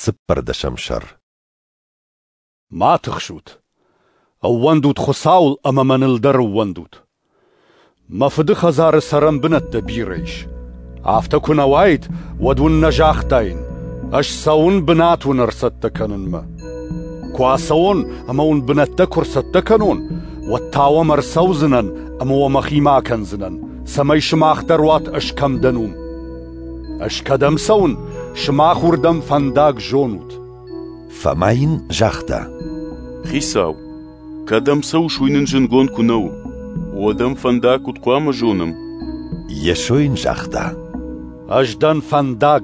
سپر دشمشر ما تخشوت وندوت خساول أما من الدر وندوت ما فدخ هزار سرم بنت بيريش عفتكون وايد ودون نجاح داين اش ساون بناتون ارستكنن ما كواسون أما بنتكر ستكنون والتاوى مرسوزنن أما ومخيما كنزنن سمي شماخ دروات أشكم دنوم أشكدم سون شماخ وردم فنداق جونوت فماين جاختا خيساو كدم سو شوينن جنگون كنو ودم فنداق وتقوام جونم يشوين جاختا أجدن فنداق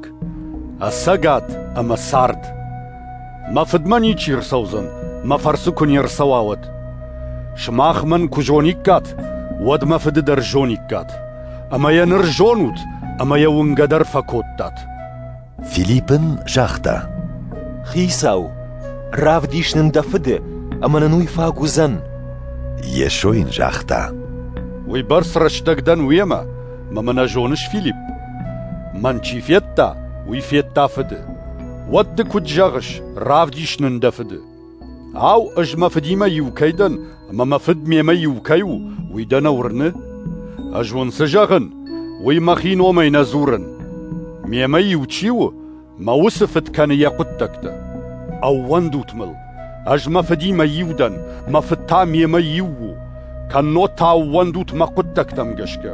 أساقات أما سارد ما فدماني چير سوزن ما فرسكن يرسواوت شماخ من كجونيكات ود ما فد در جونيكات أما ينر جونوت أما يونقدر فكوتات فيليبن جاختا خيساو راف ديشنن دفد أما ننوي فاقوزن يشوين جاختا ويبرس رشتقدن ويما ما من جونش فيليب من چي فيتا ويفيتا فد ود كد جاغش راف ديشنن دفد أو أجما فديما يوكيدن أما ما فد ميما يوكيو ويدن ورن أجون سجاغن ويمخين ومين نزورن ميما يوتشيو ما وصفت كان يقتكتا أو وندو تمل أجما فديما يودن ما فتا ميما يوو كان نوتا وندوت ما قتكتا مجشكا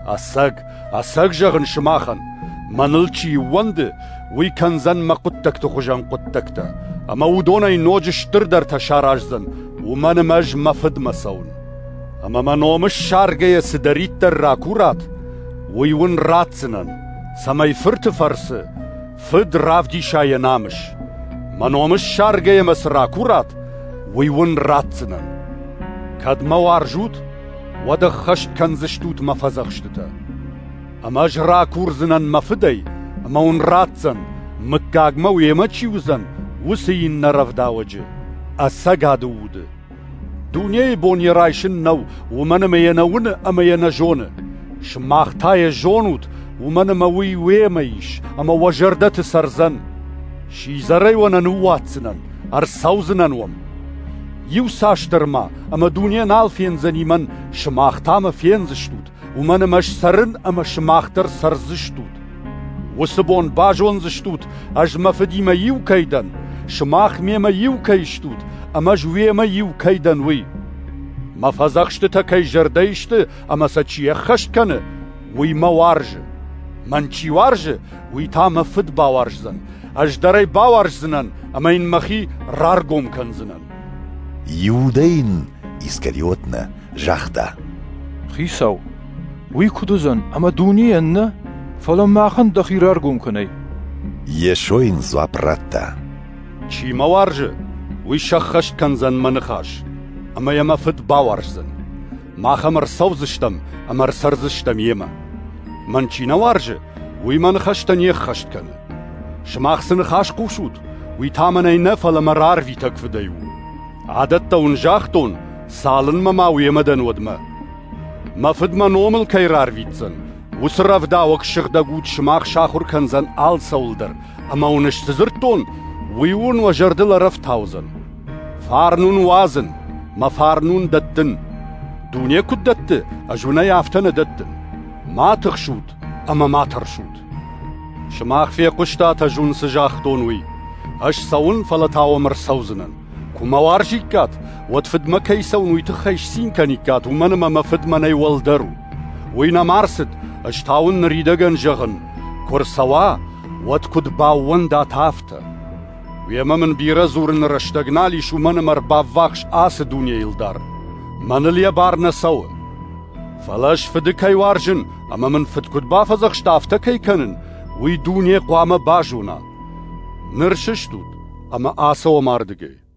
أساق جاغن شماخن منلچي وند ويكن زن ما قتكتا خجان قتكتا أما ودونا ينوجش تردر تشاراج زن ومن مج مفد مسون أما منومش شارجي سدريت الراكورات ويون راتسنن سماي فرت فرس فد رافدي شاي نامش منومش شارجي مس راكورات ويون راتسنن كاد موارجوت ودخ خشت كنزشتوت مفزخشتتا أما جراكور زنن مفدي أما ون راتسن مكاق مويما چيوزن وسين نرف داوجه أساقادود دنيا بوني رايشن نو ومن ما ينون أما ينجون شماخ تاي جونوت ومن ما ويميش أما وجردت سرزن شيزاري وننواتسنن أرسوزنن وم يوساشترما أما دنيا نال فينزني من شماخ تام فينزشتوت ومن مش سرن أما شماختر سرزشتوت وسبون باجون زشتوت أجما فديما يوكيدن شماخ ميما يوكيشتوت أما جويما يوكيدن وي ما فزخشت كي جرديشت أما سچيه خشت كنه وي ما وارج من چي وارج وي تام فد باوارج زن أجدري باوارج زنن أما إن مخي رارگوم كن زنن يودين إسكريوتنا جاختا خيساو وي كدوزن أما دوني أنه فلما خن دخيرار قوم كني يشوين زوابراتا چي موارج ويشخش كنزن منخاش أما يما فد باورجزن ما خمر سوزشتم أمر سرزشتم يما من چي نوارج وي منخشتن يخشت كن شماخسن خاش قوشود وي تامن اينا فلمرار في تكفديو عادتا ونجاختون سالن مما ويمدن ودما ما فد ما نومل كيرار فيتزن وسرف داوك شغدا قود شماخ شاخر كنزن آل سولدر أما ونش تزرتون ويون وجردل رفتاوزن فارنون وازن ما فارنون ددن دنيا كدت أجونا يافتن ددن ما تخشود أما ما ترشود شماخ في قشتا تجون سجاختون وي أش سون فلتاو مرسوزنن كما وارجيكات وتفد مكيسون ويتخيش سين كانيكات ومن ما فد مني والدرو وينا مارسد اشتاون نريدغن جغن كورسوا واتكد باون دا تافتا ويما من بيرزورن رشتغنالي شو من مربا واخش آس دنيا يلدار من اللي بار نسو فلاش فدكي وارجن اما من فدكد بافزخش تافتا كي كنن وي دنيا قوام باجونا نرششتود اما آسو ماردگي